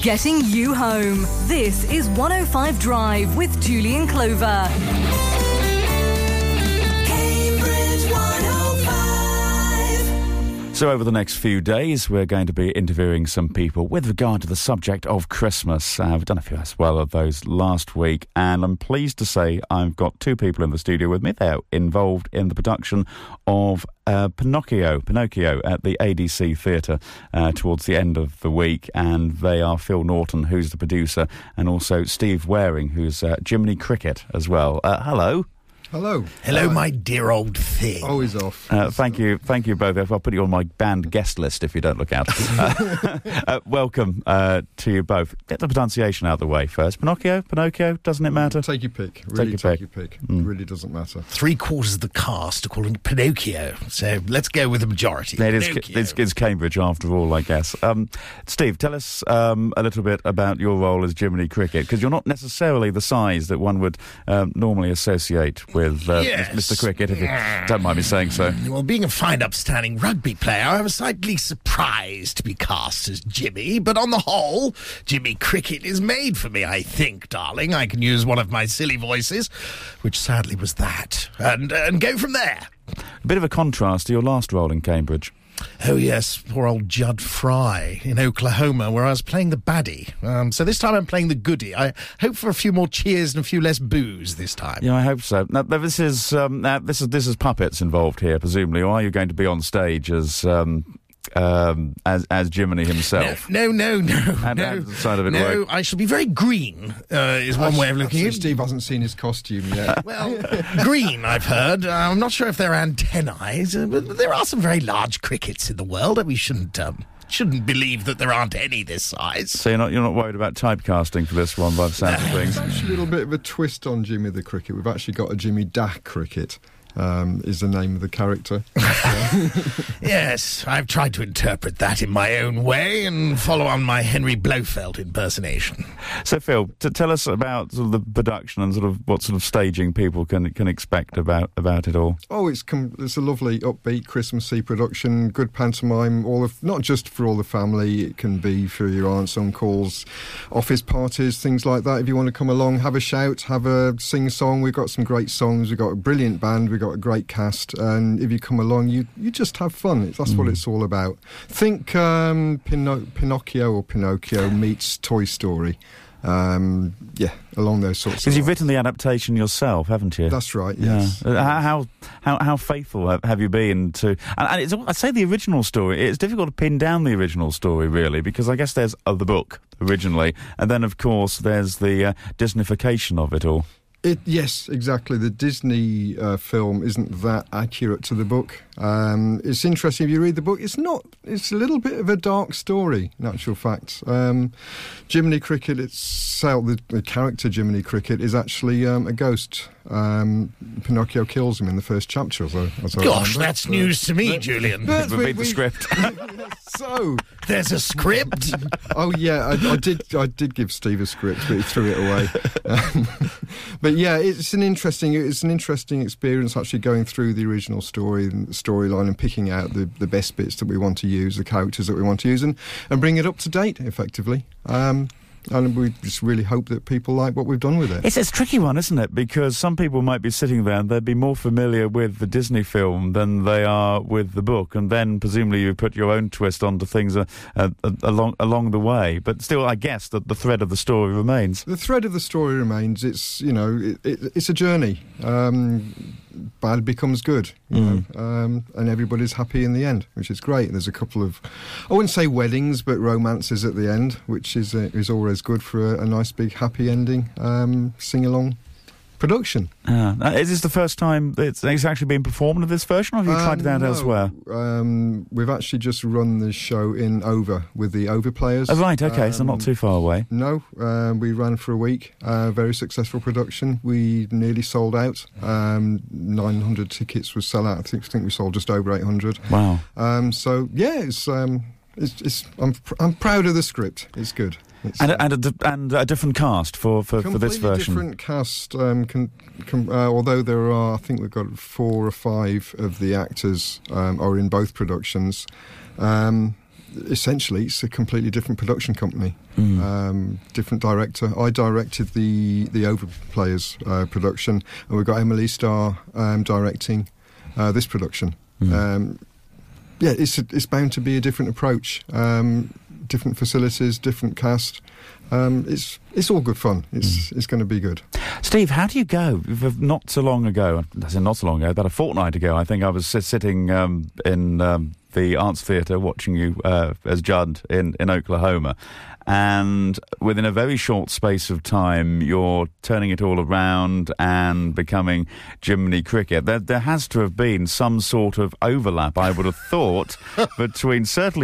Getting you home. This is 105 Drive with Julian Clover. Cambridge 105. So over the next few days, we're going to be interviewing some people with regard to the subject of Christmas. We've done a few as well of those last week, and I'm pleased to say I've got two people in the studio with me. They're involved in the production of Pinocchio at the ADC Theatre towards the end of the week, and they are Phil Norton, who's the producer, and also Steve Waring, who's Jiminy Cricket as well. Hello. Hello. Hello, my dear old thing. Always off. Thank you both. I'll put you on my band guest list if you don't look out. Welcome to you both. Get the pronunciation out of the way first. Pinocchio, doesn't it matter? Take your pick. Really take your pick. It really doesn't matter. 3/4 of the cast are calling it Pinocchio, so let's go with the majority. It's Cambridge after all, I guess. Steve, tell us a little bit about your role as Jiminy Cricket, because you're not necessarily the size that one would normally associate with Mr. Cricket, if you don't mind me saying so. Well, being a fine upstanding rugby player, I was slightly surprised to be cast as Jimmy, but on the whole, Jimmy Cricket is made for me, I think, darling. I can use one of my silly voices, which sadly was that, and go from there. A bit of a contrast to your last role in Cambridge. Oh, yes, poor old Judd Fry in Oklahoma, where I was playing the baddie. So this time I'm playing the goodie. I hope for a few more cheers and a few less boos this time. Yeah, I hope so. Now, this is puppets involved here, presumably, or are you going to be on stage as Jiminy himself? No. The side of it work? I shall be very green, is one way of looking at it. Steve hasn't seen his costume yet. Well, green, I've heard. I'm not sure if they're antennae, but there are some very large crickets in the world, and we shouldn't believe that there aren't any this size. So you're not worried about typecasting for this one, by the sound of things? It's actually a little bit of a twist on Jimmy the Cricket. We've actually got a Jimmy Dack Cricket. Is the name of the character. Yes, I've tried to interpret that in my own way and follow on my Henry Blofeld impersonation. So, Phil, tell us about sort of the production and sort of what sort of staging people can expect about it all. Oh, it's a lovely, upbeat, Christmassy production, good pantomime, not just for all the family, it can be for your aunts, uncles, office parties, things like that. If you want to come along, have a shout, have a sing-song. We've got some great songs, we've got a brilliant band, we've got a great cast, and if you come along, you just have fun. That's what it's all about. Think Pinocchio or Pinocchio meets Toy Story. Along those sorts of lines. Because you've written the adaptation yourself, haven't you? That's right, yes. Yeah. How faithful have you been to... And it's, I'd say the original story, it's difficult to pin down the original story, really, because I guess there's the book, originally, and then, of course, there's the Disneyfication of it all. Yes, exactly. The Disney film isn't that accurate to the book. It's interesting if you read the book. It's a little bit of a dark story, in actual fact. Jiminy Cricket itself, the character Jiminy Cricket, is actually a ghost. Pinocchio kills him in the first chapter. Gosh, that's news to me, Julian. Read the script. So there's a script. Oh yeah, I did give Steve a script, but he threw it away. But yeah, it's an interesting experience actually going through the original storyline and picking out the best bits that we want to use, the characters that we want to use, and bring it up to date effectively. And we just really hope that people like what we've done with it. It's a tricky one, isn't it? Because some people might be sitting there and they'd be more familiar with the Disney film than they are with the book, and then presumably you put your own twist onto things along the way. But still, I guess that the thread of the story remains. The thread of the story remains. It's it's a journey. Bad becomes good, and everybody's happy in the end, which is great. There's a couple of, I wouldn't say weddings, but romances at the end, which is always good for a nice big happy ending sing-along production. Is this the first time it's actually been performed in this version, or have you tried it out elsewhere? We've actually just run the show in Over with the Over Players. Oh, right, okay, so not too far away. No, we ran for a week. Very successful production. We nearly sold out. 900 tickets was sell out. I think we sold just over 800. Wow. So yeah, I'm proud of the script. It's good. And a different cast for this version. Different cast. Although there are, I think we've got 4 or 5 of the actors are in both productions. essentially, it's a completely different production company, different director. I directed the Overplayers production, and we've got Emily Starr directing this production. It's bound to be a different approach, different facilities, different cast. It's all good fun. It's going to be good. Steve, how do you go? Not so long ago, about a fortnight ago, I think I was sitting in the Arts Theatre watching you as Judd in Oklahoma. And within a very short space of time, you're turning it all around and becoming Jiminy Cricket. There has to have been some sort of overlap, I would have thought, between certainly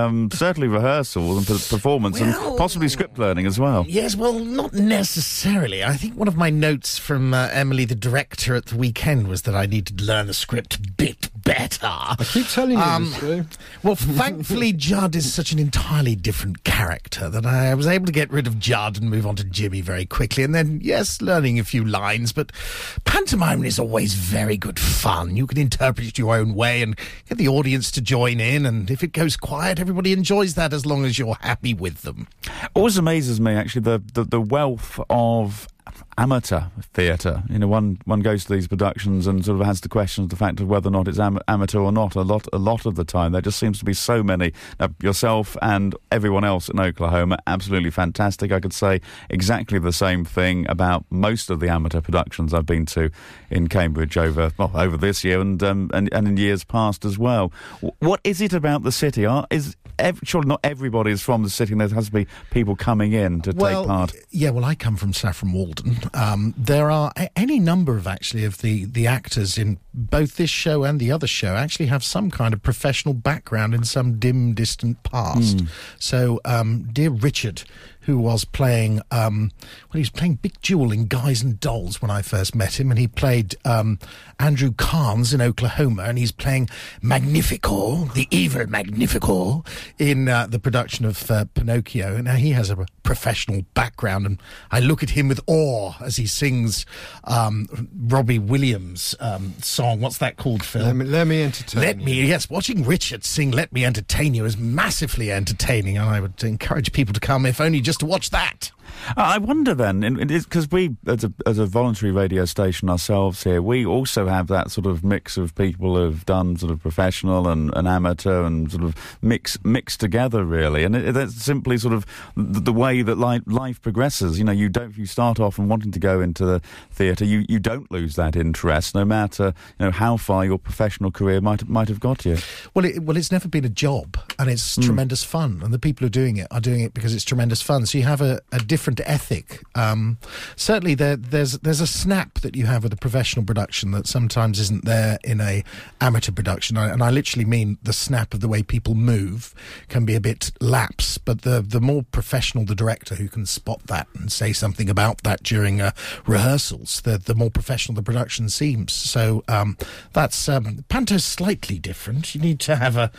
rehearsals and performance and possibly script learning as well. Yes, well, not necessarily. I think one of my notes from Emily, the director, at the weekend was that I needed to learn the script a bit better. I keep telling you this, Drew. Well, thankfully, Judd is such an entirely different character that I was able to get rid of Judd and move on to Jimmy very quickly. And then, yes, learning a few lines, but pantomime is always very good fun. You can interpret it your own way and get the audience to join in. And if it goes quiet, everybody enjoys that as long as you're happy with them. Always amazes me, actually, the wealth of amateur theatre. You know, one goes to these productions and sort of has to question the fact of whether or not it's amateur or not. A lot of the time, there just seems to be so many. Yourself and everyone else in Oklahoma, absolutely fantastic. I could say exactly the same thing about most of the amateur productions I've been to in Cambridge over this year and in years past as well. What is it about the city? Surely not everybody is from the city, and there has to be people coming in to take part. Yeah, well, I come from Saffron Walden. There are any number of the actors in both this show and the other show actually have some kind of professional background in some dim, distant past. So, dear Richard, who was playing, he was playing Big Jewel in Guys and Dolls when I first met him, and he played Andrew Carnes in Oklahoma, and he's playing Magnifico, the evil Magnifico, in the production of Pinocchio. And now he has a professional background, and I look at him with awe as he sings Robbie Williams' song. What's that called, Phil? Let me entertain you. Yes, watching Richard sing Let Me Entertain You is massively entertaining, and I would encourage people to come, if only just to watch that. I wonder then, because we, as a voluntary radio station ourselves here, we also have that sort of mix of people who've done sort of professional and amateur and sort of mixed together, really. And that's simply sort of the way that life progresses. You know, you start off and wanting to go into the theatre, you don't lose that interest, no matter how far your professional career might have got you. Well, it's never been a job, and it's tremendous fun, and the people who are doing it because it's tremendous fun. So you have a different ethic. Certainly there's a snap that you have with a professional production that sometimes isn't there in a amateur production, and I literally mean the snap of the way people move can be a bit lapse, but the more professional the director who can spot that and say something about that during rehearsals, the more professional the production seems. So that's Panto's slightly different. You need to have a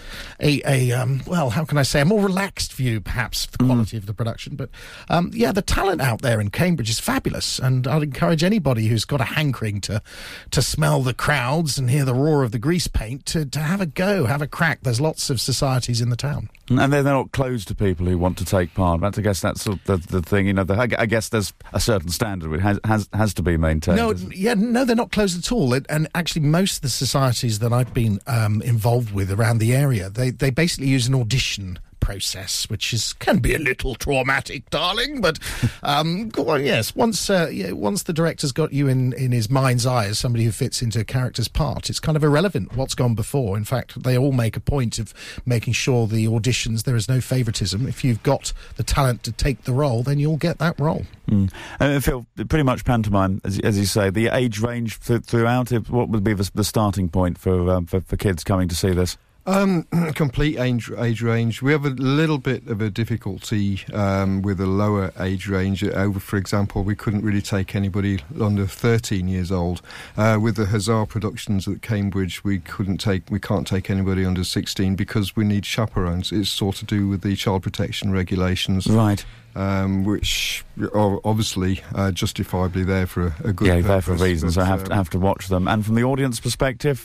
how can I say, a more relaxed view perhaps of the quality of the production, but the talent out there in Cambridge is fabulous, and I'd encourage anybody who's got a hankering to smell the crowds and hear the roar of the grease paint to have a go, have a crack. There's lots of societies in the town. And they're not closed to people who want to take part. I guess that's the thing. I guess there's a certain standard which has to be maintained. No, they're not closed at all. And actually, most of the societies that I've been involved with around the area, they basically use an audition process, which can be a little traumatic, darling, but yes, once the director's got you in his mind's eye as somebody who fits into a character's part, it's kind of irrelevant what's gone before. In fact, they all make a point of making sure the auditions, there is no favoritism. If you've got the talent to take the role, then you'll get that role. Phil, pretty much pantomime, as you say, the age range throughout it, what would be the starting point for kids coming to see this? Complete age range. We have a little bit of a difficulty with a lower age range. For example, we couldn't really take anybody under 13 years old. With the Huzzah productions at Cambridge, we can't take anybody under 16 because we need chaperones. It's sort of to do with the child protection regulations. Right. which are obviously justifiably there for a good purpose. There for a reason, so have to watch them. And from the audience perspective,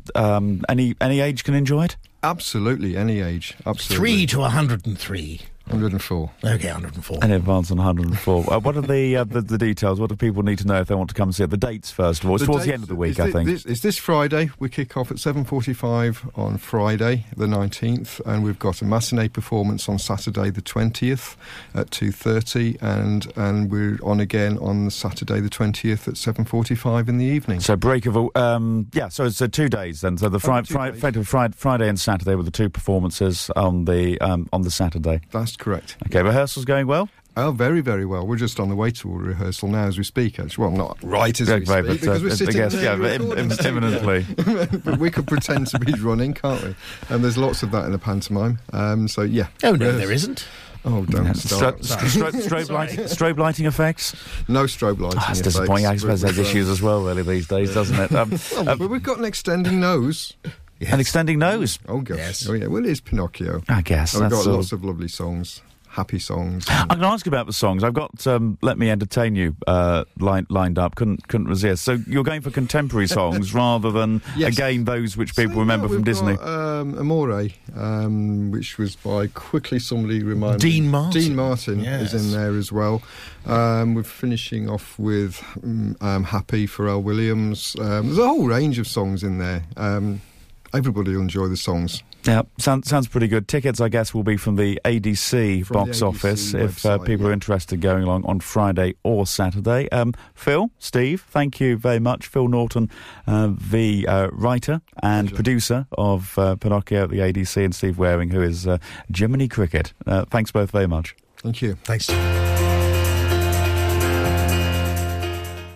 any age can enjoy it? Absolutely, any age. Absolutely. 3 to 103. 104. Okay, 104. And advance on 104. What are the details? What do people need to know if they want to come see it? The dates, first of all. It's towards the end of the week, I think. It's this Friday. We kick off at 7:45 on Friday, the 19th, and we've got a matinee performance on Saturday, the 20th, at 2:30, and we're on again on Saturday, the 20th, at 7:45 in the evening. So break of so it's 2 days then. So the Friday and Saturday were the two performances on the Saturday. That's correct. Okay, rehearsal's going well? Oh, very, very well. We're just on the way to a rehearsal now as we speak, actually. Well, not right as we speak, because we're sitting there imminently. But we could pretend to be running, can't we? And there's lots of that in the pantomime. So, yeah. Oh, no, there isn't. Oh, don't start. Strobe lighting effects? No strobe lighting effects. It's disappointing. I suppose there's issues as well, really, these days, doesn't it? But we've got an extending nose. Yes. An extending nose? Oh, gosh. Yes. Oh, yeah. Well, it is Pinocchio. I guess. And we've got lots of lovely songs. Happy songs. I'm going to ask you about the songs. I've got Let Me Entertain You lined up. Couldn't resist. So you're going for contemporary songs rather than, again, those which people remember from Disney? Amore, which was by, quickly somebody remind Dean me. Martin. Dean Martin is in there as well. We're finishing off with Happy, Pharrell Williams. There's a whole range of songs in there. Everybody will enjoy the songs. Yeah, sounds pretty good. Tickets, I guess, will be from the ADC box office if people are interested going along on Friday or Saturday. Phil, Steve, thank you very much. Phil Norton, the writer and producer of Pinocchio at the ADC, and Steve Waring, who is Jiminy Cricket. Thanks both very much. Thank you. Thanks.